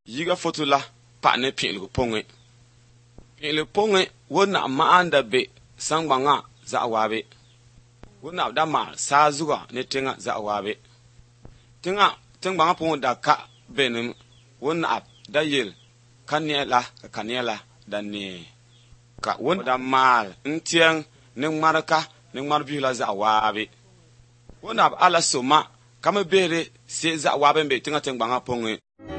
yiga foto la pa ne pi'ligu pɔŋe. Pi'ligu pɔŋe wonna ma'anda be sangbaŋa za'a waabe. Wonna da ma saa zuga ne teŋa za'a waabe. Tengbaŋa pɔŋe da ka benim wonna da yel ka neɛ la ka neɛ la da neɛ. Ka wonna da maal n-tɛŋ ne ŋmareka ne ŋmarbihi la za'a waabe. Wonna ala soma ka me behre se za'a waabe be teŋa tengbaŋa pɔŋe.